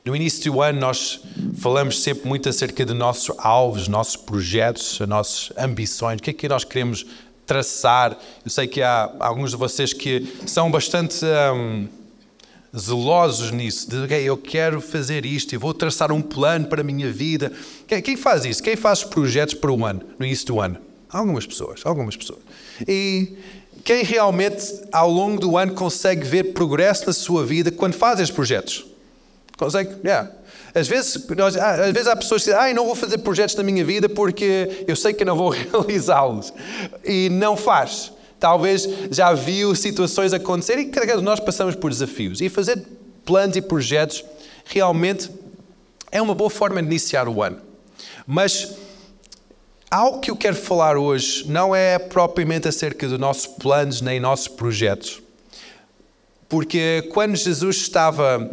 No início do ano nós falamos sempre muito acerca de nossos alvos, nossos projetos, as nossas ambições, o que é que nós queremos traçar. Eu sei que há alguns de vocês que são bastante zelosos nisso, de okay, eu quero fazer isto, eu vou traçar um plano para a minha vida. Quem faz isso? Quem faz projetos para o ano, no início do ano? Algumas pessoas. E quem realmente ao longo do ano consegue ver progresso na sua vida quando faz estes projetos? Consegue? Yeah. Às vezes há pessoas que dizem, não vou fazer projetos na minha vida porque eu sei que não vou realizá-los. E não faz. Talvez já viu situações acontecer e cada vez nós passamos por desafios. E fazer planos e projetos realmente é uma boa forma de iniciar o ano. Mas algo que eu quero falar hoje não é propriamente acerca dos nossos planos nem nossos projetos. Porque quando Jesus estava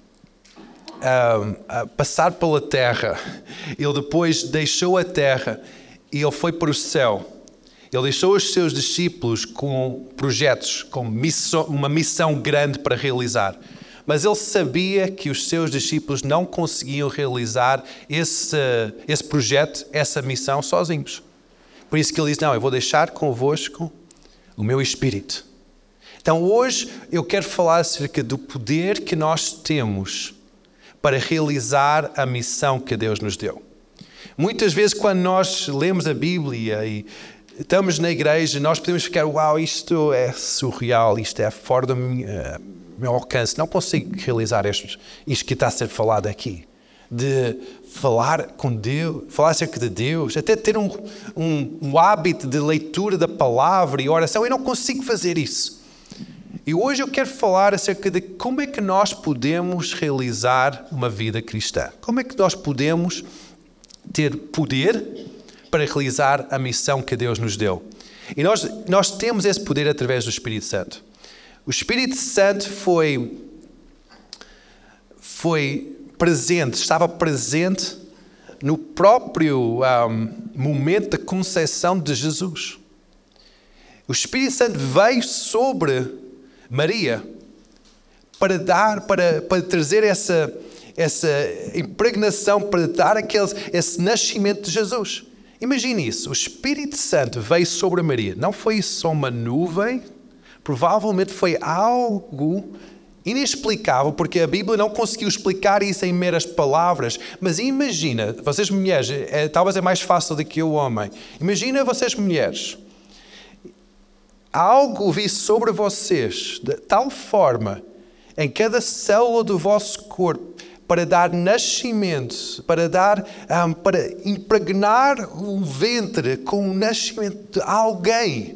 a passar pela terra, ele depois deixou a terra e ele foi para o céu. Ele deixou os seus discípulos com projetos, com uma missão grande para realizar. Mas ele sabia que os seus discípulos não conseguiam realizar esse projeto, essa missão sozinhos. Por isso que ele disse, eu vou deixar convosco o meu Espírito. Então hoje eu quero falar acerca do poder que nós temos para realizar a missão que Deus nos deu. Muitas vezes quando nós lemos a Bíblia e estamos na igreja, nós podemos ficar, isto é surreal, isto é fora do meu alcance, não consigo realizar isto que está a ser falado aqui. De falar com Deus, falar acerca de Deus, até ter um hábito de leitura da palavra e oração, eu não consigo fazer isso. E hoje eu quero falar acerca de como é que nós podemos realizar uma vida cristã. Como é que nós podemos ter poder para realizar a missão que Deus nos deu. E nós temos esse poder através do Espírito Santo. O Espírito Santo foi presente, estava presente no próprio momento da concepção de Jesus. O Espírito Santo veio sobre Maria para trazer essa impregnação, para dar esse nascimento de Jesus. Imagine isso, o Espírito Santo veio sobre Maria. Não foi só uma nuvem, provavelmente foi algo inexplicável, porque a Bíblia não conseguiu explicar isso em meras palavras. Mas imagina, vocês mulheres, talvez é mais fácil do que o homem. Imagina vocês mulheres, algo vir sobre vocês de tal forma, em cada célula do vosso corpo, para dar nascimento, para impregnar o ventre com o nascimento de alguém.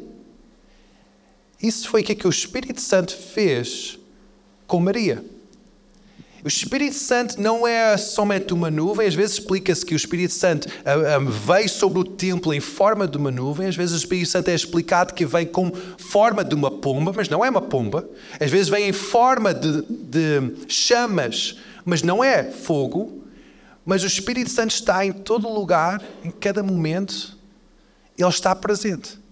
Isso foi o que o Espírito Santo fez com Maria. O Espírito Santo não é somente uma nuvem. Às vezes explica-se que o Espírito Santo veio sobre o templo em forma de uma nuvem. Às vezes o Espírito Santo é explicado que vem com forma de uma pomba, mas não é uma pomba. Às vezes vem em forma de chamas, mas não é fogo. Mas o Espírito Santo está em todo lugar, em cada momento. Ele está presente.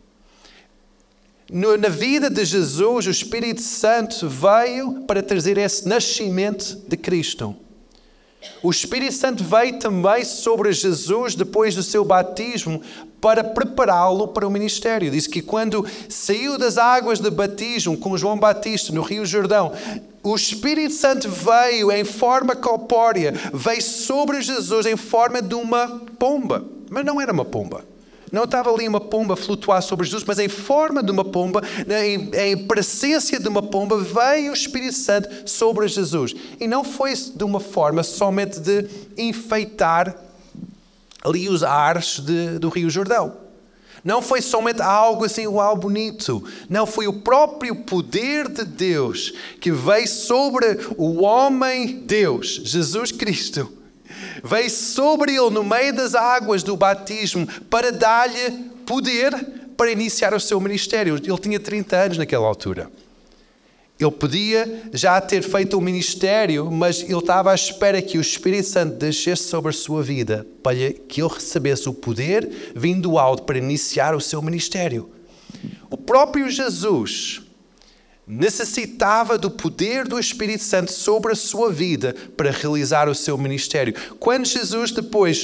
Na vida de Jesus, o Espírito Santo veio para trazer esse nascimento de Cristo. O Espírito Santo veio também sobre Jesus depois do seu batismo para prepará-lo para o ministério. Diz que quando saiu das águas de batismo com João Batista no Rio Jordão, o Espírito Santo veio em forma corpórea, veio sobre Jesus em forma de uma pomba. Mas não era uma pomba. Não estava ali uma pomba a flutuar sobre Jesus, mas em forma de uma pomba, em presença de uma pomba, veio o Espírito Santo sobre Jesus. E não foi de uma forma somente de enfeitar ali os ares do Rio Jordão. Não foi somente algo assim, bonito. Não, foi o próprio poder de Deus que veio sobre o homem Deus, Jesus Cristo. Veio sobre ele no meio das águas do batismo para dar-lhe poder para iniciar o seu ministério. Ele tinha 30 anos naquela altura. Ele podia já ter feito o ministério, mas ele estava à espera que o Espírito Santo descesse sobre a sua vida para que ele recebesse o poder vindo do alto para iniciar o seu ministério. O próprio Jesus necessitava do poder do Espírito Santo sobre a sua vida para realizar o seu ministério. Quando Jesus depois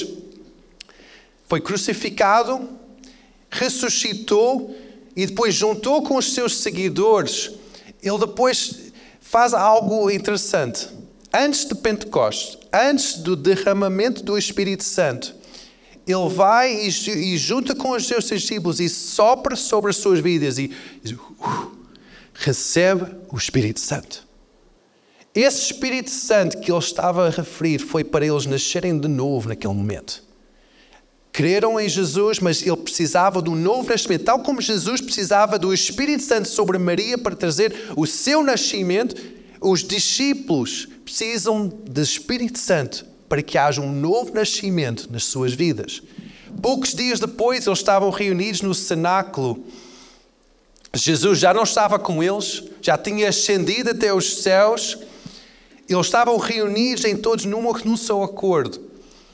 foi crucificado, ressuscitou e depois juntou com os seus seguidores, ele depois faz algo interessante. Antes de Pentecostes, antes do derramamento do Espírito Santo, ele vai e junta com os seus discípulos e sopra sobre as suas vidas e diz, recebe o Espírito Santo. Esse Espírito Santo que ele estava a referir foi para eles nascerem de novo naquele momento. Creram em Jesus, mas ele precisava de um novo nascimento. Tal como Jesus precisava do Espírito Santo sobre Maria para trazer o seu nascimento, os discípulos precisam do Espírito Santo para que haja um novo nascimento nas suas vidas. Poucos dias depois, eles estavam reunidos no cenáculo. Jesus já não estava com eles, já tinha ascendido até os céus. Eles estavam reunidos em todos num só acordo.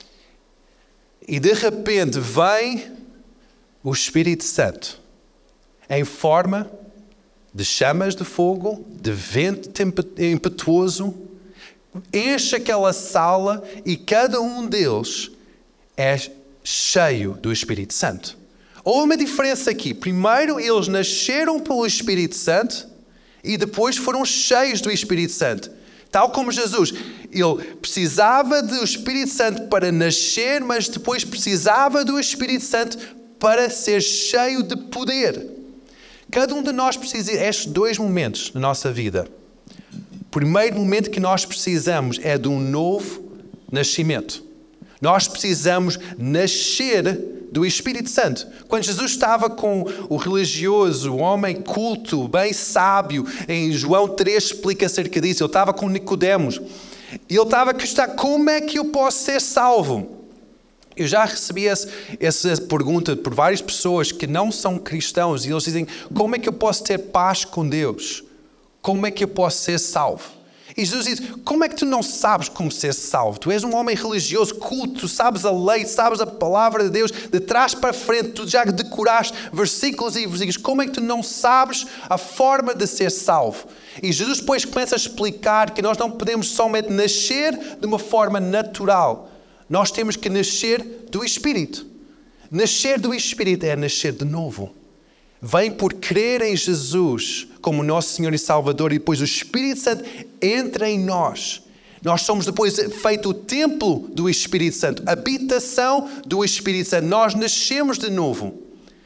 E de repente vem o Espírito Santo em forma de chamas de fogo, de vento impetuoso, enche aquela sala e cada um deles é cheio do Espírito Santo. Houve uma diferença aqui. Primeiro eles nasceram pelo Espírito Santo e depois foram cheios do Espírito Santo. Tal como Jesus, ele precisava do Espírito Santo para nascer, mas depois precisava do Espírito Santo para ser cheio de poder. Cada um de nós precisa destes dois momentos na nossa vida. O primeiro momento que nós precisamos é de um novo nascimento. Nós precisamos nascer do Espírito Santo. Quando Jesus estava com o religioso, o homem culto, bem sábio, em João 3 explica acerca disso, ele estava com Nicodemos. E ele estava a questionar, como é que eu posso ser salvo? Eu já recebi essa pergunta por várias pessoas que não são cristãos e eles dizem, como é que eu posso ter paz com Deus? Como é que eu posso ser salvo? E Jesus diz, como é que tu não sabes como ser salvo? Tu és um homem religioso, culto, tu sabes a lei, sabes a palavra de Deus, de trás para frente, tu já decoraste versículos e versículos. Como é que tu não sabes a forma de ser salvo? E Jesus depois começa a explicar que nós não podemos somente nascer de uma forma natural. Nós temos que nascer do Espírito. Nascer do Espírito é nascer de novo. Vem por crer em Jesus como nosso Senhor e Salvador e depois o Espírito Santo entra em nós. Nós somos depois feito o templo do Espírito Santo, habitação do Espírito Santo. Nós nascemos de novo,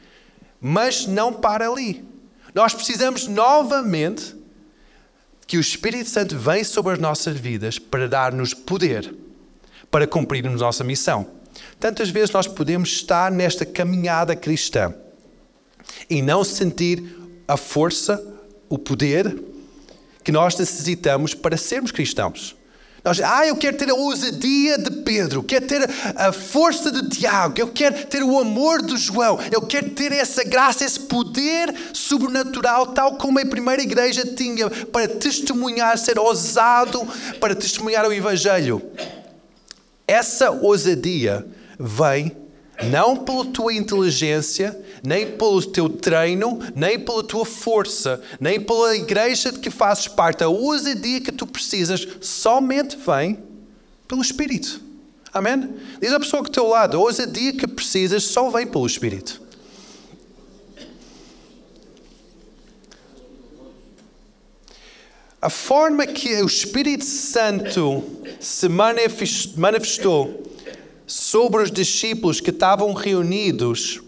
mas não para ali. Nós precisamos novamente que o Espírito Santo venha sobre as nossas vidas para dar-nos poder, para cumprirmos a nossa missão. Tantas vezes nós podemos estar nesta caminhada cristã e não sentir a força, o poder que nós necessitamos para sermos cristãos. Eu quero ter a ousadia de Pedro, quero ter a força de Tiago, eu quero ter o amor de João, eu quero ter essa graça, esse poder sobrenatural, tal como a primeira igreja tinha, para testemunhar, ser ousado, para testemunhar o Evangelho. Essa ousadia vem não pela tua inteligência, nem pelo teu treino, nem pela tua força, nem pela igreja de que fazes parte. A ousadia que tu precisas somente vem pelo Espírito. Amém? Diz a pessoa que está ao lado, a ousadia que precisas só vem pelo Espírito. A forma que o Espírito Santo se manifestou sobre os discípulos que estavam reunidos,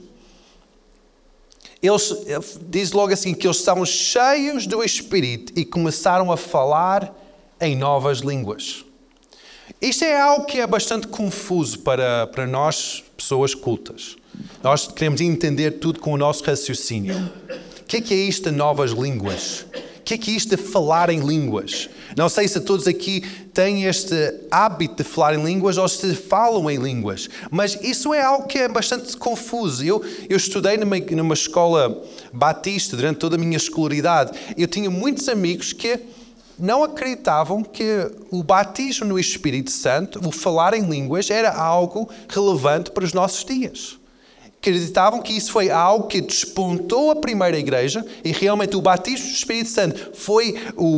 diz logo assim, que eles estavam cheios do Espírito e começaram a falar em novas línguas. Isto é algo que é bastante confuso para nós, pessoas cultas. Nós queremos entender tudo com o nosso raciocínio. O que é isto de novas línguas? O que é isto de falar em línguas? Não sei se todos aqui têm este hábito de falar em línguas ou se falam em línguas, mas isso é algo que é bastante confuso. Eu estudei numa escola batista durante toda a minha escolaridade. Eu tinha muitos amigos que não acreditavam que o batismo no Espírito Santo, o falar em línguas, era algo relevante para os nossos dias. Acreditavam que isso foi algo que despontou a primeira igreja e realmente o batismo do Espírito Santo foi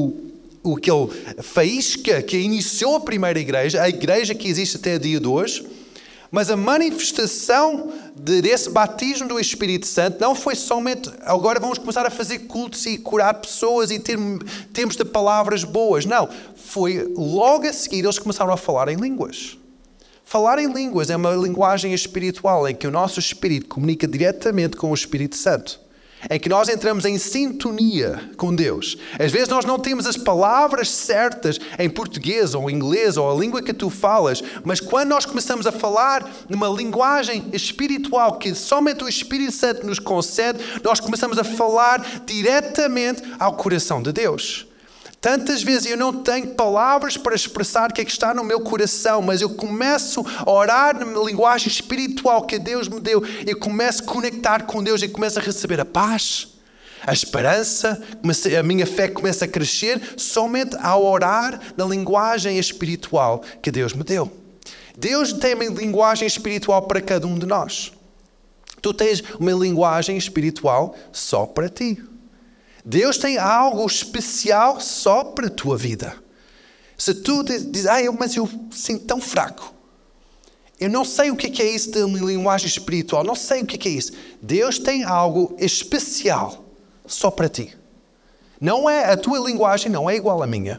aquele faísca que iniciou a primeira igreja, a igreja que existe até o dia de hoje. Mas a manifestação desse batismo do Espírito Santo não foi somente agora vamos começar a fazer cultos e curar pessoas e termos de palavras boas. Não, foi logo a seguir eles começaram a falar em línguas. Falar em línguas é uma linguagem espiritual em que o nosso espírito comunica diretamente com o Espírito Santo. Em que nós entramos em sintonia com Deus. Às vezes nós não temos as palavras certas em português ou inglês ou a língua que tu falas, mas quando nós começamos a falar numa linguagem espiritual que somente o Espírito Santo nos concede, nós começamos a falar diretamente ao coração de Deus. Tantas vezes eu não tenho palavras para expressar o que é que está no meu coração, mas eu começo a orar na linguagem espiritual que Deus me deu. Eu começo a conectar com Deus e começo a receber a paz, a esperança, a minha fé começa a crescer somente ao orar na linguagem espiritual que Deus me deu. Deus tem uma linguagem espiritual para cada um de nós. Tu tens uma linguagem espiritual só para ti. Deus tem algo especial só para a tua vida. Se tu dizes, mas eu sinto tão fraco. Eu não sei o que é isso de uma linguagem espiritual. Não sei o que é isso. Deus tem algo especial só para ti. Não é, a tua linguagem não é igual à minha.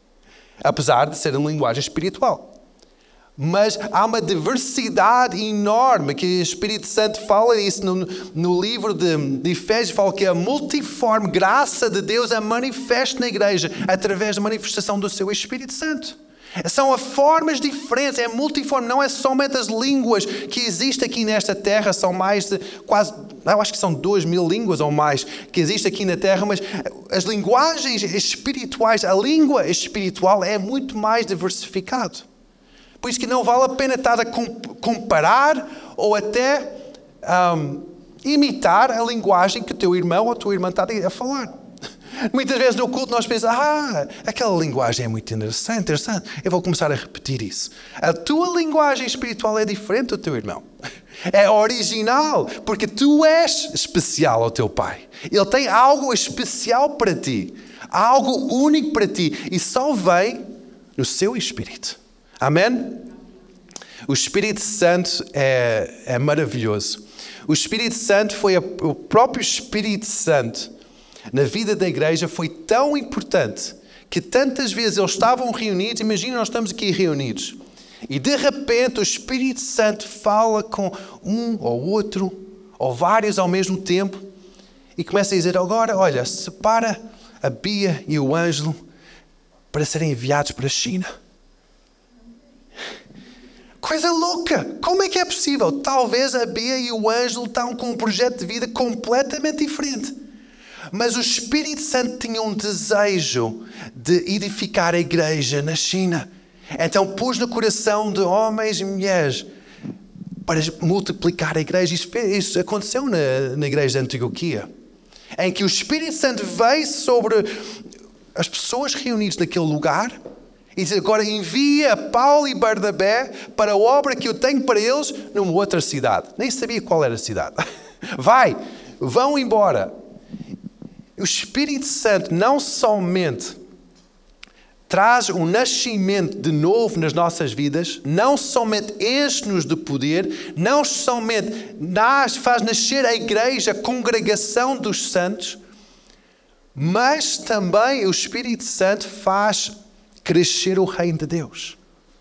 Apesar de ser uma linguagem espiritual. Mas há uma diversidade enorme que o Espírito Santo fala isso no livro de Efésios, fala que a multiforme graça de Deus é manifesta na igreja através da manifestação do seu Espírito Santo. São formas diferentes, é multiforme, não é somente as línguas que existem aqui nesta terra, são mais de quase, eu acho que são 2.000 línguas ou mais que existem aqui na terra, mas as linguagens espirituais, a língua espiritual é muito mais diversificado. Por isso que não vale a pena estar a comparar ou até imitar a linguagem que o teu irmão ou a tua irmã está a falar. Muitas vezes no culto nós pensamos, aquela linguagem é muito interessante, eu vou começar a repetir isso. A tua linguagem espiritual é diferente do teu irmão. É original, porque tu és especial ao teu pai. Ele tem algo especial para ti, algo único para ti, e só vem no seu espírito. Amém? O Espírito Santo é maravilhoso. O Espírito Santo o próprio Espírito Santo na vida da igreja foi tão importante que tantas vezes eles estavam reunidos. Imagina, nós estamos aqui reunidos e de repente o Espírito Santo fala com um ou outro ou vários ao mesmo tempo e começa a dizer agora, olha, separa a Bia e o Ângelo para serem enviados para a China. Coisa louca! Como é que é possível? Talvez a Bia e o Ângelo estão com um projeto de vida completamente diferente. Mas o Espírito Santo tinha um desejo de edificar a igreja na China. Então pôs no coração de homens e mulheres para multiplicar a igreja. Isso aconteceu na igreja de Antioquia. Em que o Espírito Santo veio sobre as pessoas reunidas naquele lugar e diz agora envia Paulo e Barnabé para a obra que eu tenho para eles numa outra cidade. Nem sabia qual era a cidade. Vão embora. O Espírito Santo não somente traz um nascimento de novo nas nossas vidas, não somente enche-nos de poder, não somente faz nascer a igreja, a congregação dos santos, mas também o Espírito Santo faz crescer o reino de Deus.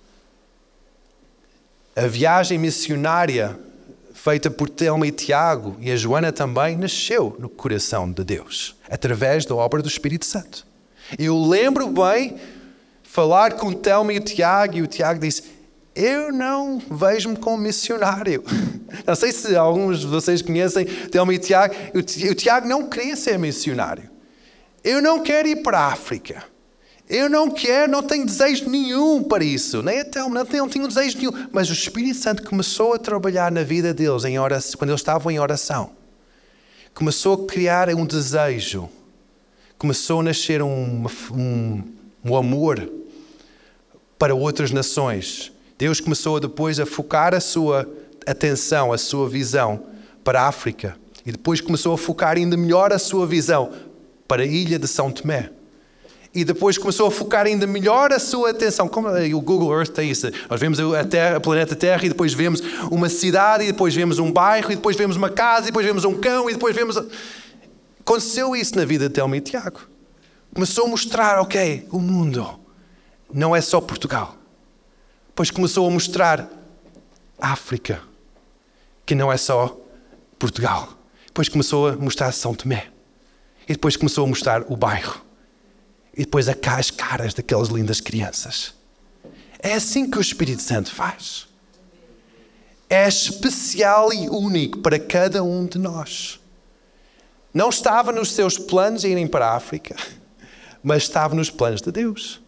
A viagem missionária feita por Telma e Tiago e a Joana também nasceu no coração de Deus, através da obra do Espírito Santo. Eu lembro bem falar com Telma e o Tiago disse, eu não vejo-me como missionário. Não sei se alguns de vocês conhecem Telma e Tiago. O Tiago não queria ser missionário. Eu não quero ir para a África. Eu não tenho desejo nenhum para isso. Nem a Telma, não tenho desejo nenhum. Mas o Espírito Santo começou a trabalhar na vida deles em oração, quando eles estavam em oração. Começou a criar um desejo. Começou a nascer um amor para outras nações. Deus começou depois a focar a sua atenção, a sua visão para a África. E depois começou a focar ainda melhor a sua visão para a ilha de São Tomé. E depois começou a focar ainda melhor a sua atenção. Como o Google Earth tem isso. Nós vemos a Terra, o planeta Terra, e depois vemos uma cidade, e depois vemos um bairro, e depois vemos uma casa, e depois vemos um cão, e depois vemos... Aconteceu isso na vida de Telma e Tiago. Começou a mostrar, ok, o mundo não é só Portugal. Depois começou a mostrar a África, que não é só Portugal. Depois começou a mostrar São Tomé. E depois começou a mostrar o bairro. E depois as caras daquelas lindas crianças. É assim que o Espírito Santo faz. É especial e único para cada um de nós. Não estava nos seus planos irem para a África, mas estava nos planos de Deus.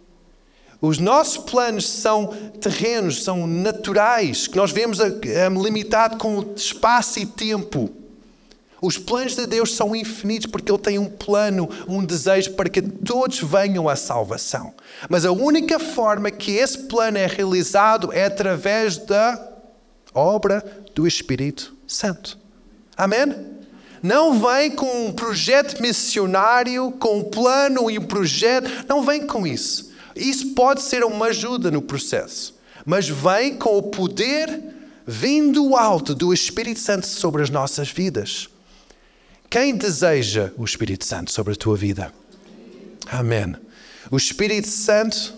Os nossos planos são terrenos, são naturais, que nós vemos limitado com espaço e tempo. Os planos de Deus são infinitos porque Ele tem um plano, um desejo para que todos venham à salvação. Mas a única forma que esse plano é realizado é através da obra do Espírito Santo. Amém? Não vem com um projeto missionário, com um plano e um projeto. Não vem com isso. Isso pode ser uma ajuda no processo. Mas vem com o poder vindo alto do Espírito Santo sobre as nossas vidas. Quem deseja o Espírito Santo sobre a tua vida? Amém. O Espírito Santo,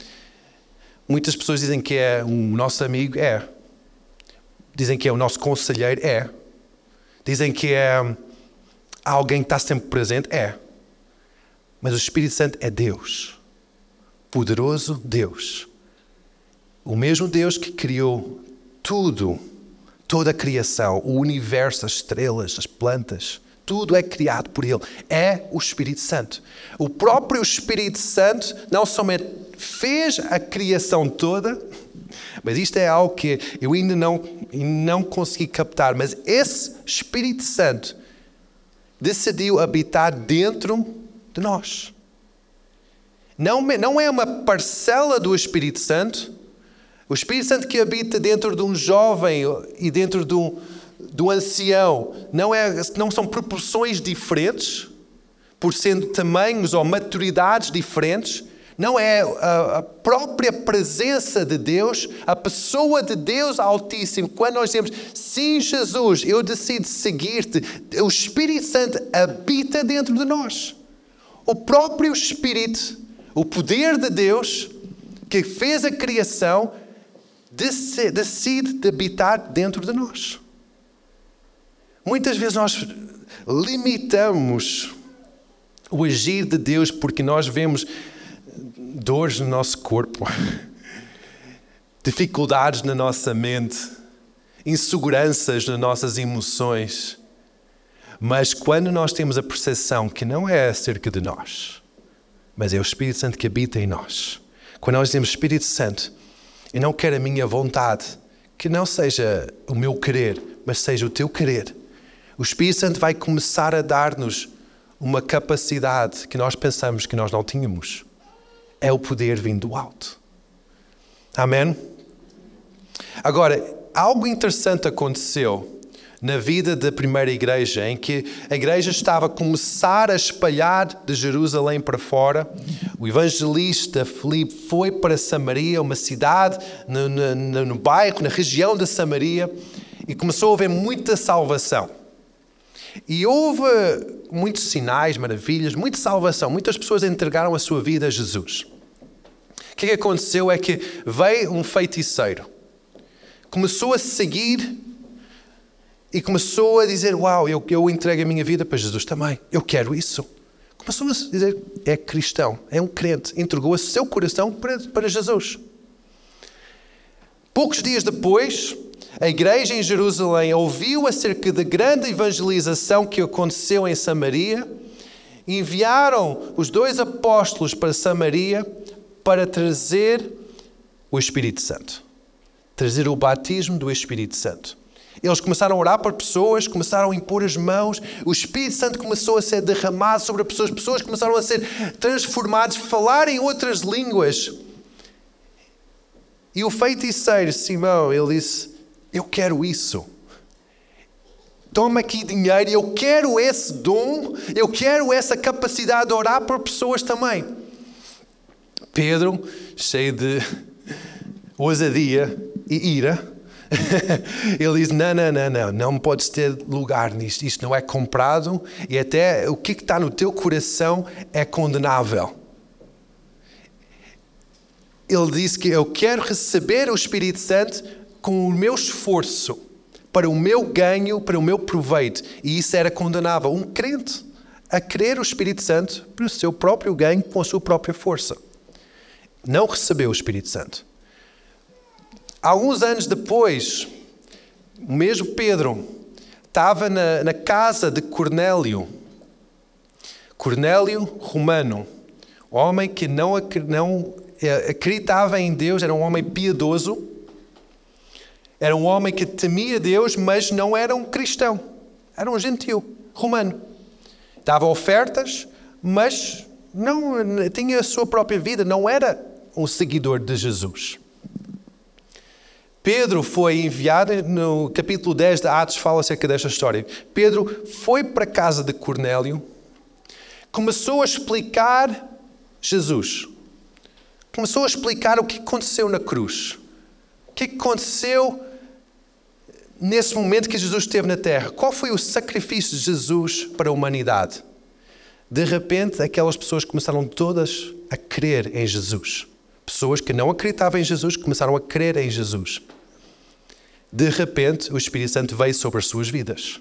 muitas pessoas dizem que é o nosso amigo, é. Dizem que é o nosso conselheiro, é. Dizem que é alguém que está sempre presente, é. Mas o Espírito Santo é Deus. Poderoso Deus. O mesmo Deus que criou tudo, toda a criação, o universo, as estrelas, as plantas. Tudo é criado por Ele. É o Espírito Santo. O próprio Espírito Santo não somente fez a criação toda, mas isto é algo que eu ainda não consegui captar, mas esse Espírito Santo decidiu habitar dentro de nós. Não é uma parcela do Espírito Santo. O Espírito Santo que habita dentro de um jovem e dentro do ancião não são proporções diferentes, por sendo tamanhos ou maturidades diferentes. Não é a própria presença de Deus, a pessoa de Deus Altíssimo. Quando nós dizemos, sim, Jesus, eu decido seguir-te, o Espírito Santo habita dentro de nós. O próprio Espírito, o poder de Deus, que fez a criação, decide habitar dentro de nós. Muitas vezes nós limitamos o agir de Deus porque nós vemos dores no nosso corpo, dificuldades na nossa mente, inseguranças nas nossas emoções. Mas quando nós temos a percepção que não é acerca de nós, mas é o Espírito Santo que habita em nós. Quando nós dizemos, Espírito Santo, eu não quero a minha vontade, que não seja o meu querer, mas seja o teu querer. O Espírito Santo vai começar a dar-nos uma capacidade que nós pensamos que nós não tínhamos. É o poder vindo do alto. Amém? Agora, algo interessante aconteceu na vida da primeira igreja, em que a igreja estava a começar a espalhar de Jerusalém para fora. O evangelista Filipe foi para Samaria, uma cidade no bairro, na região da Samaria, e começou a haver muita salvação. E houve muitos sinais, maravilhas, muita salvação. Muitas pessoas entregaram a sua vida a Jesus. O que aconteceu é que veio um feiticeiro. Começou a seguir e começou a dizer, uau, eu entrego a minha vida para Jesus também. Eu quero isso. Começou a dizer, é cristão, é um crente. Entregou o seu coração para Jesus. Poucos dias depois, a igreja em Jerusalém ouviu acerca da grande evangelização que aconteceu em Samaria. Enviaram os 2 apóstolos para Samaria para trazer o Espírito Santo. Trazer o batismo do Espírito Santo. Eles começaram a orar para pessoas, começaram a impor as mãos, o Espírito Santo começou a ser derramado sobre pessoas começaram a ser transformadas, falar em outras línguas. E o feiticeiro Simão, ele disse, eu quero isso. toma aqui dinheiro, eu quero esse dom, eu quero essa capacidade de orar por pessoas também. Pedro, cheio de ousadia e ira, ele diz, não podes ter lugar nisto, isto não é comprado e até o que está no teu coração é condenável. Ele diz que eu quero receber o Espírito Santo com o meu esforço, para o meu ganho, para o meu proveito. E isso era condenável. Um crente a querer o Espírito Santo para o seu próprio ganho, com a sua própria força. Não recebeu o Espírito Santo. Alguns anos depois, o mesmo Pedro estava na casa de Cornélio. Cornélio Romano, homem que não acreditava em Deus, era um homem piedoso, era um homem que temia Deus, mas não era um cristão, era um gentil romano. Dava ofertas, mas não tinha a sua própria vida, não era um seguidor de Jesus. Pedro foi enviado, no capítulo 10 de Atos fala acerca desta história. Pedro foi para a casa de Cornélio, começou a explicar Jesus. Começou a explicar o que aconteceu na cruz. O que aconteceu nesse momento que Jesus esteve na terra. Qual foi o sacrifício de Jesus para a humanidade? De repente, aquelas pessoas começaram todas a crer em Jesus. Pessoas que não acreditavam em Jesus começaram a crer em Jesus. De repente, o Espírito Santo veio sobre as suas vidas.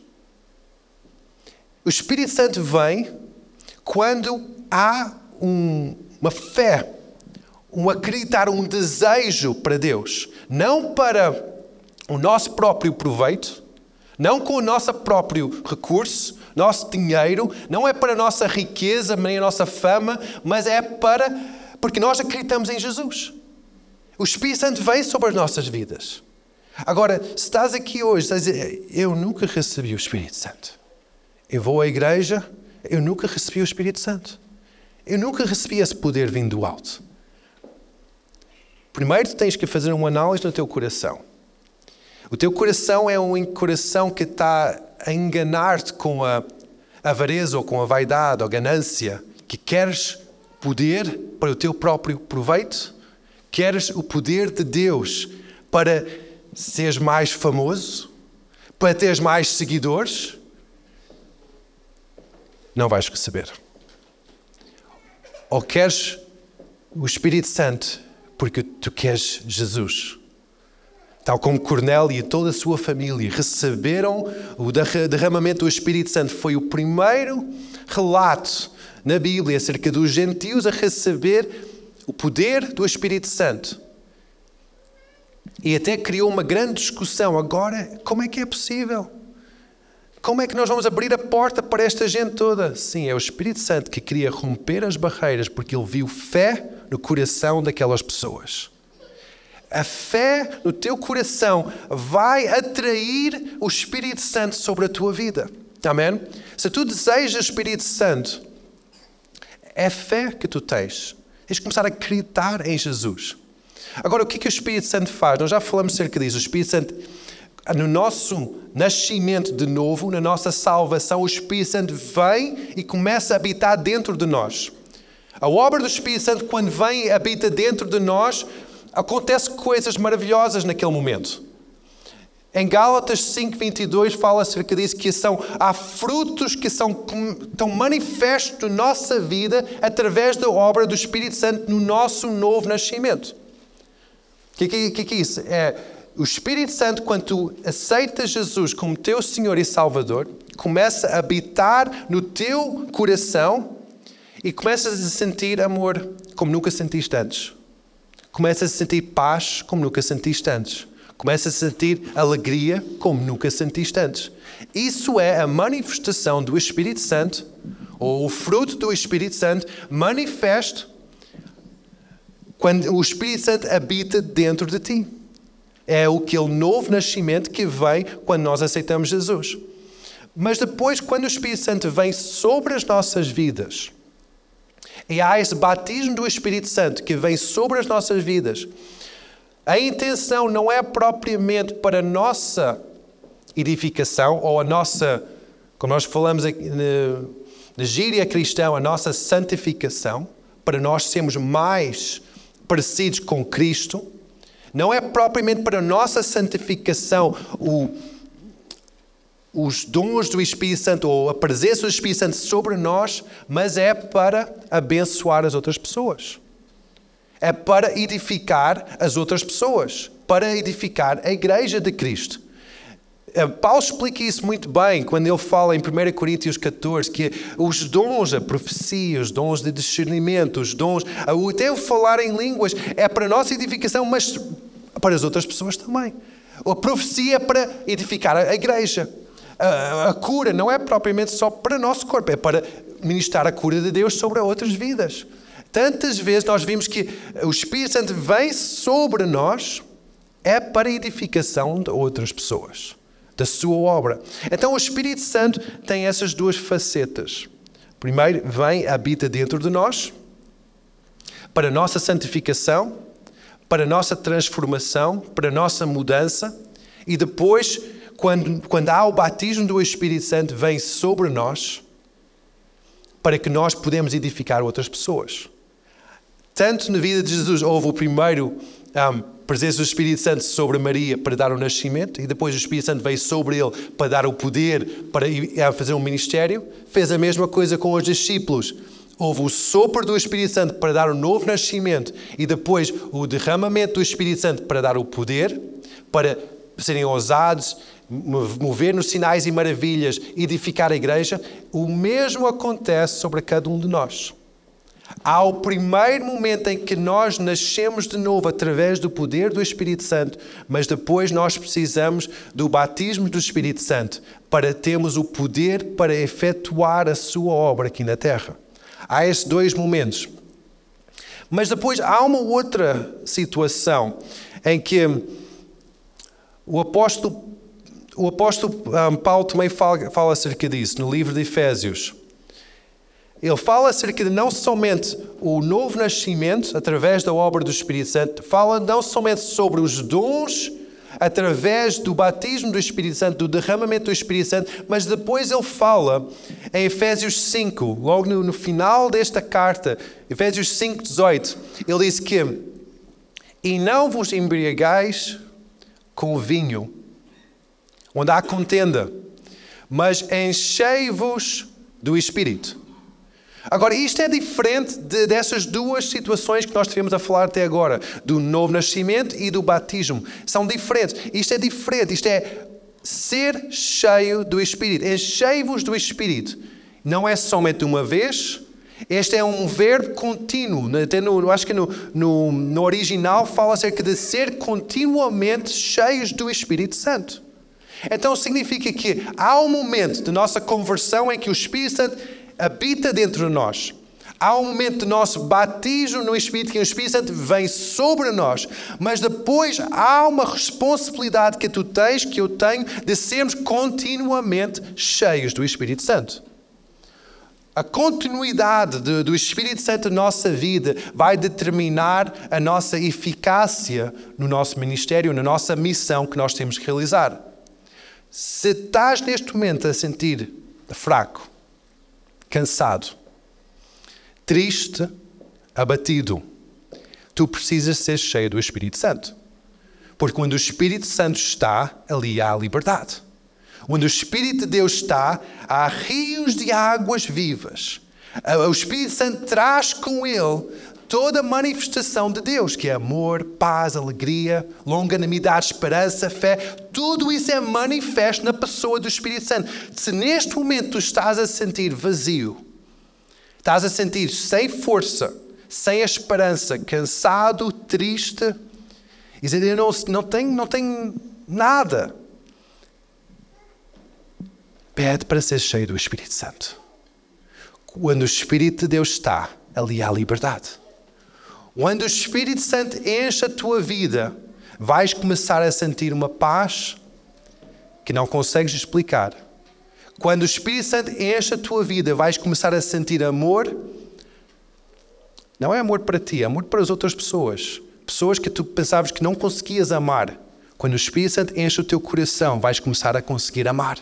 O Espírito Santo vem quando há uma fé, um acreditar, um desejo para Deus. Não para o nosso próprio proveito, não com o nosso próprio recurso, nosso dinheiro, não é para a nossa riqueza, nem a nossa fama, mas é porque nós acreditamos em Jesus. O Espírito Santo vem sobre as nossas vidas. Agora, se estás aqui hoje, estás a dizer, eu nunca recebi o Espírito Santo. Eu vou à igreja, eu nunca recebi o Espírito Santo. Eu nunca recebi esse poder vindo do alto. Primeiro, tu tens que fazer uma análise no teu coração. O teu coração é um coração que está a enganar-te com a avareza ou com a vaidade ou a ganância, que queres poder para o teu próprio proveito? Queres o poder de Deus para seres mais famoso? Para teres mais seguidores? Não vais receber. Ou queres o Espírito Santo porque tu queres Jesus? Tal como Cornélio e toda a sua família receberam o derramamento do Espírito Santo. Foi o primeiro relato na Bíblia acerca dos gentios a receber o poder do Espírito Santo. E até criou uma grande discussão. Agora, como é que é possível? Como é que nós vamos abrir a porta para esta gente toda? Sim, é o Espírito Santo que queria romper as barreiras porque ele viu fé no coração daquelas pessoas. A fé no teu coração vai atrair o Espírito Santo sobre a tua vida. Amém? Se tu desejas o Espírito Santo, é fé que tu tens. Tens de começar a acreditar em Jesus. Agora, o que o Espírito Santo faz? Nós já falamos acerca disso. O Espírito Santo, no nosso nascimento de novo, na nossa salvação, o Espírito Santo vem e começa a habitar dentro de nós. A obra do Espírito Santo, quando vem e habita dentro de nós, acontece coisas maravilhosas naquele momento. Em Gálatas 5:22 fala acerca disso, que há frutos que estão manifestos na nossa vida através da obra do Espírito Santo no nosso novo nascimento. O que é isso? É o Espírito Santo, quando tu aceitas Jesus como teu Senhor e Salvador, começa a habitar no teu coração e começas a sentir amor como nunca sentiste antes. Começas a sentir paz como nunca sentiste antes. Começas a sentir alegria como nunca sentiste antes. Isso é a manifestação do Espírito Santo, ou o fruto do Espírito Santo, manifesto quando o Espírito Santo habita dentro de ti. É aquele novo nascimento que vem quando nós aceitamos Jesus. Mas depois, quando o Espírito Santo vem sobre as nossas vidas, e há esse batismo do Espírito Santo que vem sobre as nossas vidas, a intenção não é propriamente para a nossa edificação, ou a nossa, como nós falamos aqui na gíria cristã, a nossa santificação, para nós sermos mais parecidos com Cristo, não é propriamente para a nossa santificação os dons do Espírito Santo ou a presença do Espírito Santo sobre nós, mas é para abençoar as outras pessoas. É para edificar as outras pessoas, para edificar a igreja de Cristo. Paulo explica isso muito bem quando ele fala em 1 Coríntios 14, que os dons, a profecia, os dons de discernimento, os dons, até o falar em línguas, é para a nossa edificação, mas para as outras pessoas também. A profecia é para edificar a igreja. A cura não é propriamente só para o nosso corpo, é para ministrar a cura de Deus sobre outras vidas. Tantas vezes nós vimos que o Espírito Santo vem sobre nós, é para a edificação de outras pessoas, da sua obra. Então o Espírito Santo tem essas duas facetas. Primeiro, vem, habita dentro de nós, para a nossa santificação, para a nossa transformação, para a nossa mudança, e depois, quando há o batismo do Espírito Santo, vem sobre nós, para que nós podemos edificar outras pessoas. Tanto na vida de Jesus houve o primeiro presença do Espírito Santo sobre Maria para dar o nascimento, e depois o Espírito Santo veio sobre ele para dar o poder para fazer um ministério. Fez a mesma coisa com os discípulos. Houve o sopro do Espírito Santo para dar o novo nascimento, e depois o derramamento do Espírito Santo para dar o poder, para serem ousados, mover nos sinais e maravilhas, edificar a igreja. O mesmo acontece sobre cada um de nós. Há o primeiro momento em que nós nascemos de novo através do poder do Espírito Santo, mas depois nós precisamos do batismo do Espírito Santo para termos o poder para efetuar a sua obra aqui na terra. Há esses dois momentos. Mas depois há uma outra situação em que o apóstolo Paulo também fala acerca disso, no livro de Efésios. Ele fala acerca de não somente o novo nascimento através da obra do Espírito Santo, fala não somente sobre os dons através do batismo do Espírito Santo, do derramamento do Espírito Santo, mas depois ele fala em Efésios 5, logo no final desta carta, Efésios 5:18, ele diz que e não vos embriagais com vinho, onde há contenda, mas enchei-vos do Espírito. Agora, isto é diferente dessas duas situações que nós tivemos a falar até agora, do novo nascimento e do batismo. São diferentes. Isto é diferente. Isto é ser cheio do Espírito. Enchei-vos do Espírito. Não é somente uma vez. Este é um verbo contínuo. Acho que no original fala acerca de ser continuamente cheios do Espírito Santo. Então significa que há um momento de nossa conversão em que o Espírito Santo habita dentro de nós. Há um momento de nosso batismo no Espírito, que o Espírito Santo vem sobre nós. Mas depois há uma responsabilidade que tu tens, que eu tenho, de sermos continuamente cheios do Espírito Santo. A continuidade do Espírito Santo na nossa vida vai determinar a nossa eficácia no nosso ministério, na nossa missão que nós temos que realizar. Se estás neste momento a sentir fraco, cansado, triste, abatido, tu precisas ser cheio do Espírito Santo. Porque quando o Espírito Santo está, ali há liberdade. Onde o Espírito de Deus está, há rios de águas vivas. O Espírito Santo traz com ele toda a manifestação de Deus, que é amor, paz, alegria, longanimidade, esperança, fé. Tudo isso é manifesto na pessoa do Espírito Santo. Se neste momento tu estás a sentir vazio, estás a sentir sem força, sem a esperança, cansado, triste, e dizer, eu não tenho nada, pede para ser cheio do Espírito Santo. Quando o Espírito de Deus está, ali há liberdade. Quando o Espírito Santo enche a tua vida, vais começar a sentir uma paz que não consegues explicar. Quando o Espírito Santo enche a tua vida, vais começar a sentir amor. Não é amor para ti, é amor para as outras pessoas. Pessoas que tu pensavas que não conseguias amar. Quando o Espírito Santo enche o teu coração, vais começar a conseguir amar.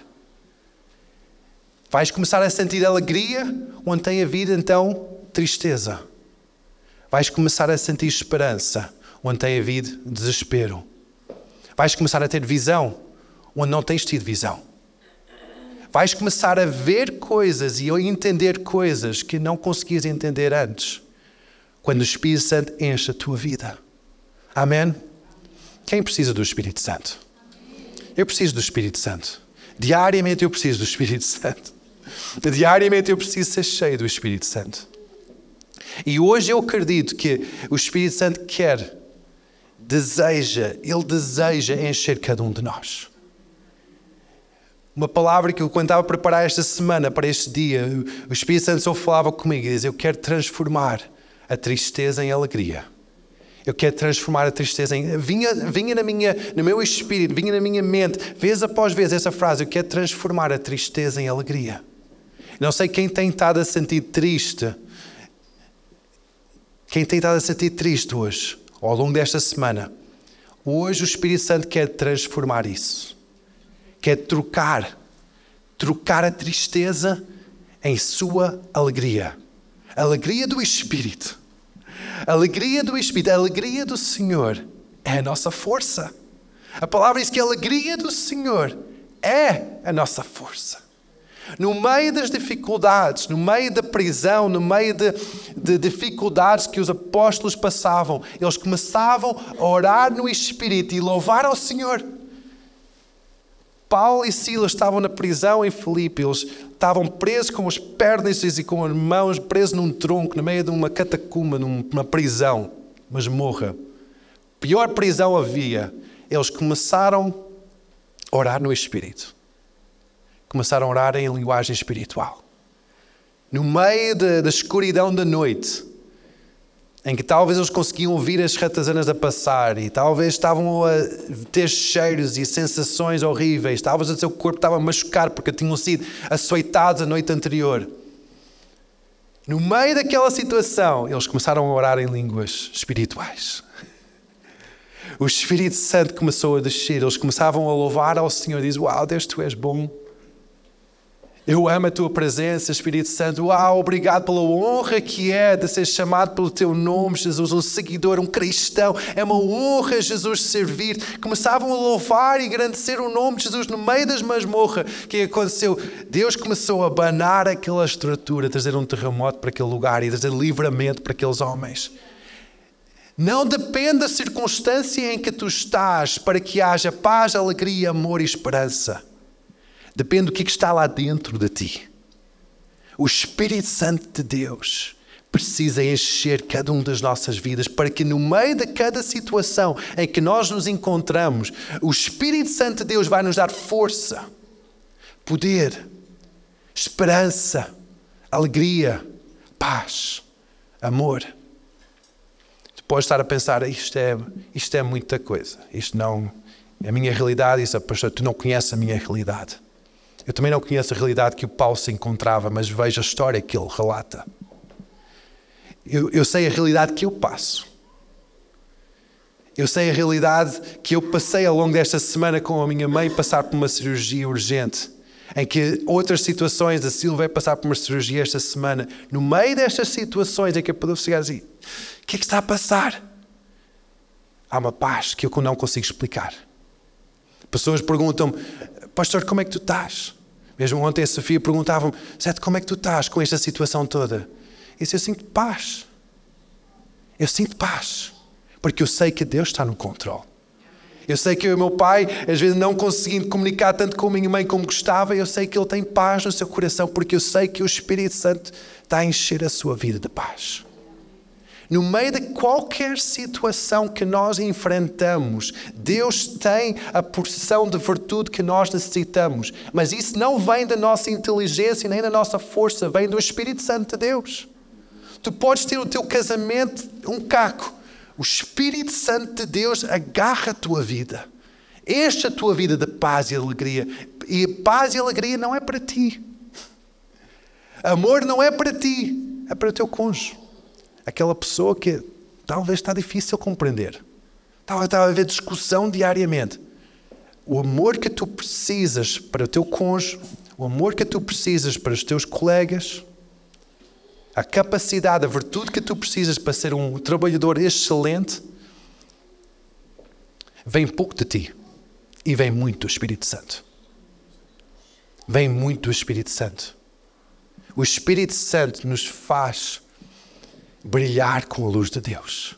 Vais começar a sentir alegria onde tem havido, então, tristeza. Vais começar a sentir esperança onde tem havido desespero. Vais começar a ter visão onde não tens tido visão. Vais começar a ver coisas e a entender coisas que não conseguias entender antes. Quando o Espírito Santo enche a tua vida. Amém? Quem precisa do Espírito Santo? Eu preciso do Espírito Santo. Diariamente eu preciso do Espírito Santo. Diariamente eu preciso ser cheio do Espírito Santo. E hoje eu acredito que o Espírito Santo Ele deseja encher cada um de nós. Uma palavra que eu, quando estava a preparar esta semana para este dia, o Espírito Santo só falava comigo e dizia: eu quero transformar a tristeza em alegria. Eu quero transformar a tristeza em... Vinha no meu espírito, vinha na minha mente, vez após vez, essa frase: eu quero transformar a tristeza em alegria. Não sei quem tem estado a sentir triste. Quem tem estado a sentir triste hoje, ao longo desta semana. Hoje o Espírito Santo quer transformar isso. Quer trocar a tristeza em sua alegria. A alegria do Espírito. A alegria do Espírito, a alegria do Senhor é a nossa força. A palavra diz que a alegria do Senhor é a nossa força. No meio das dificuldades, no meio da prisão, no meio de dificuldades que os apóstolos passavam, eles começavam a orar no Espírito e louvar ao Senhor. Paulo e Silas estavam na prisão em Filipe, eles estavam presos com as pernas e com as mãos presos num tronco, no meio de uma catacumba, numa prisão, masmorra. Pior prisão havia. Eles começaram a orar no Espírito. Começaram a orar em linguagem espiritual. No meio da escuridão da noite, em que talvez eles conseguiam ouvir as ratazanas a passar e talvez estavam a ter cheiros e sensações horríveis, talvez o seu corpo estava a machucar porque tinham sido açoitados a noite anterior. No meio daquela situação, eles começaram a orar em línguas espirituais. O Espírito Santo começou a descer, eles começavam a louvar ao Senhor, diz: uau, Deus, tu és bom. Eu amo a tua presença, Espírito Santo. Uau, obrigado pela honra que é de ser chamado pelo teu nome, Jesus, um seguidor, um cristão. É uma honra, Jesus, servir. Começavam a louvar e engrandecer o nome de Jesus no meio das masmorras. O que aconteceu? Deus começou a abanar aquela estrutura, trazer um terremoto para aquele lugar e trazer livramento para aqueles homens. Não depende da circunstância em que tu estás para que haja paz, alegria, amor e esperança. Depende do que está lá dentro de ti. O Espírito Santo de Deus precisa encher cada uma das nossas vidas para que no meio de cada situação em que nós nos encontramos, o Espírito Santo de Deus vai nos dar força, poder, esperança, alegria, paz, amor. Tu podes estar a pensar: isto é muita coisa. Isto não é a minha realidade. Isso, pastor, tu não conheces a minha realidade. Eu também não conheço a realidade que o Paulo se encontrava, mas vejo a história que ele relata. Eu sei a realidade que eu passo. Eu sei a realidade que eu passei ao longo desta semana com a minha mãe, passar por uma cirurgia urgente. Em que outras situações, a Silvia vai passar por uma cirurgia esta semana. No meio destas situações em que eu posso chegar assim: o que é que está a passar? Há uma paz que eu não consigo explicar. Pessoas perguntam-me: pastor, como é que tu estás? Mesmo ontem a Sofia perguntava-me: Sete, como é que tu estás com esta situação toda? E disse: eu sinto paz. Eu sinto paz. Porque eu sei que Deus está no controle. Eu sei que eu e o meu pai, às vezes não conseguindo comunicar tanto com a minha mãe como gostava, eu sei que ele tem paz no seu coração, porque eu sei que o Espírito Santo está a encher a sua vida de paz. No meio de qualquer situação que nós enfrentamos, Deus tem a porção de virtude que nós necessitamos. Mas isso não vem da nossa inteligência nem da nossa força, vem do Espírito Santo de Deus. Tu podes ter o teu casamento um caco. O Espírito Santo de Deus agarra a tua vida. Enche a tua vida de paz e alegria. E paz e alegria não é para ti. Amor não é para ti, é para o teu cônjuge. Aquela pessoa que talvez está difícil compreender. Está a haver discussão diariamente. o amor que tu precisas para o teu cônjuge, o amor que tu precisas para os teus colegas, a capacidade, a virtude que tu precisas para ser um trabalhador excelente, vem pouco de ti e vem muito do Espírito Santo. Vem muito do Espírito Santo. O Espírito Santo nos faz brilhar com a luz de Deus.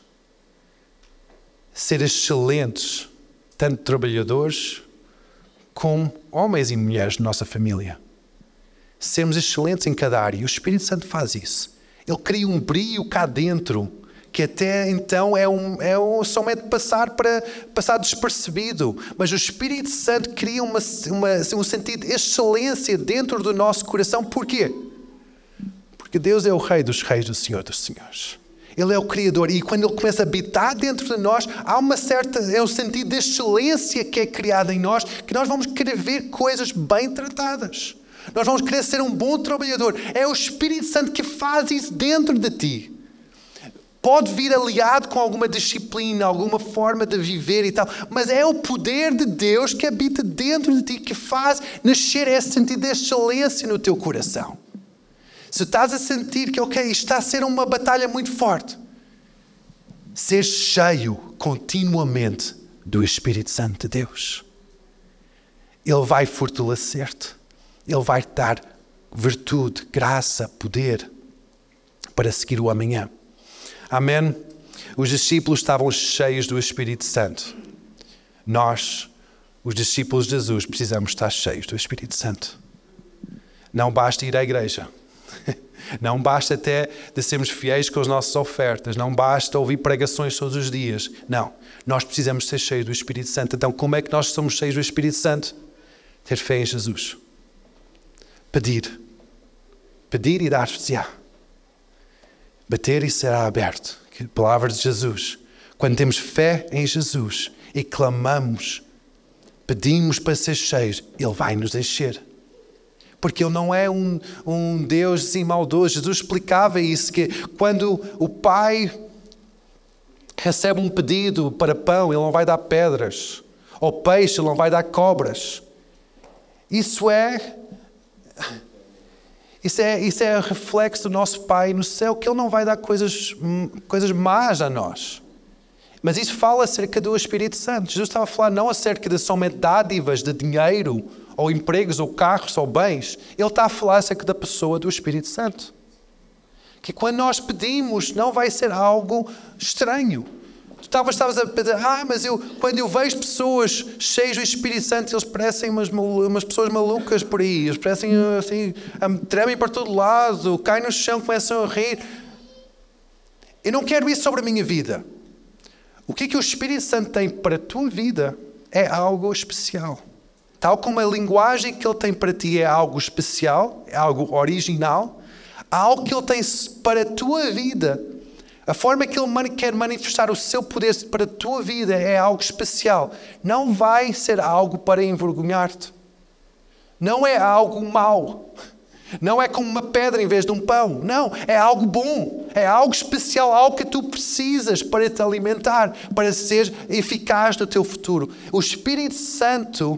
Ser excelentes, tanto trabalhadores como homens e mulheres da nossa família. Sermos excelentes em cada área. E o Espírito Santo faz isso. Ele cria um brilho cá dentro que até então é somente passar despercebido. Mas o Espírito Santo cria um sentido de excelência dentro do nosso coração. Porquê? Porque Deus é o Rei dos Reis, o Senhor dos Senhores. Ele é o Criador. E quando Ele começa a habitar dentro de nós, há um sentido de excelência que é criado em nós, que nós vamos querer ver coisas bem tratadas. Nós vamos querer ser um bom trabalhador. É o Espírito Santo que faz isso dentro de ti. Pode vir aliado com alguma disciplina, alguma forma de viver e tal, mas é o poder de Deus que habita dentro de ti, que faz nascer esse sentido de excelência no teu coração. Se estás a sentir que, isto está a ser uma batalha muito forte, ser cheio continuamente do Espírito Santo de Deus. Ele vai fortalecer-te. Ele vai te dar virtude, graça, poder para seguir o amanhã. Amém? Os discípulos estavam cheios do Espírito Santo. Nós, os discípulos de Jesus, precisamos estar cheios do Espírito Santo. Não basta ir à igreja. Não basta até de sermos fiéis com as nossas ofertas. Não basta ouvir pregações todos os dias. Não. Nós precisamos ser cheios do Espírito Santo. Então, como é que nós somos cheios do Espírito Santo? Ter fé em Jesus. Pedir. Pedir e dar-se-á. Bater e será aberto. Que palavras de Jesus. Quando temos fé em Jesus e clamamos, pedimos para ser cheios, Ele vai nos encher. Porque Ele não é um Deus assim maldoso. Jesus explicava isso, que quando o Pai recebe um pedido para pão, Ele não vai dar pedras. Ou peixe, Ele não vai dar cobras. Isso é reflexo do nosso Pai no céu, que Ele não vai dar coisas más a nós. Mas isso fala acerca do Espírito Santo. Jesus estava a falar não acerca de somente dádivas, de dinheiro, ou empregos, ou carros, ou bens. Ele está a falar acerca da pessoa do Espírito Santo. Que quando nós pedimos, não vai ser algo estranho. Tu estavas a pedir, mas quando eu vejo pessoas cheias do Espírito Santo, eles parecem umas pessoas malucas por aí. Eles parecem assim, tremem para todo lado, caem no chão, começam a rir. Eu não quero isso sobre a minha vida. O que o Espírito Santo tem para a tua vida é algo especial. Tal como a linguagem que Ele tem para ti é algo especial, é algo original, algo que Ele tem para a tua vida. A forma que Ele quer manifestar o seu poder para a tua vida é algo especial. Não vai ser algo para envergonhar-te. Não é algo mau. Não é como uma pedra em vez de um pão. Não, é algo bom. É algo especial, algo que tu precisas para te alimentar, para ser eficaz no teu futuro. O Espírito Santo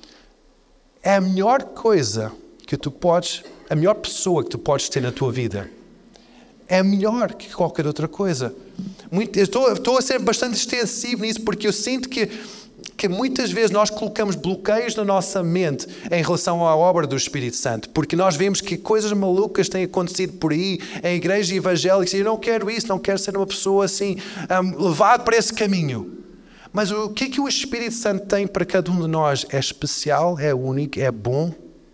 é a melhor coisa que tu podes, a melhor pessoa que tu podes ter na tua vida. É melhor que qualquer outra coisa. Estou a ser bastante extensivo nisso, porque eu sinto que muitas vezes nós colocamos bloqueios na nossa mente em relação à obra do Espírito Santo, porque nós vemos que coisas malucas têm acontecido por aí, em igrejas evangélicas, e eu não quero isso, não quero ser uma pessoa assim, levado para esse caminho. Mas o que o Espírito Santo tem para cada um de nós é especial, é único, é bom,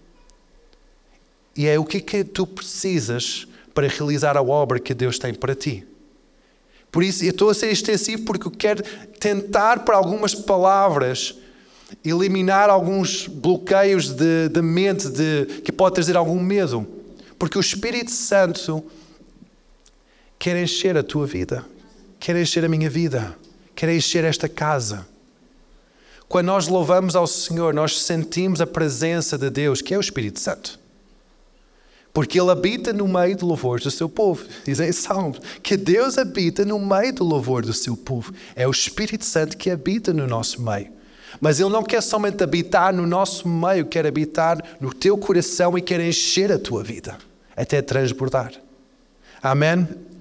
e é o que tu precisas para realizar a obra que Deus tem para ti. Por isso, eu estou a ser extensivo porque eu quero tentar, por algumas palavras, eliminar alguns bloqueios de mente que pode trazer algum medo. Porque o Espírito Santo quer encher a tua vida, quer encher a minha vida, quer encher esta casa. Quando nós louvamos ao Senhor, nós sentimos a presença de Deus, que é o Espírito Santo. Porque Ele habita no meio do louvor do seu povo. Diz em Salmos que Deus habita no meio do louvor do seu povo. É o Espírito Santo que habita no nosso meio. Mas Ele não quer somente habitar no nosso meio, quer habitar no teu coração e quer encher a tua vida, até transbordar. Amém?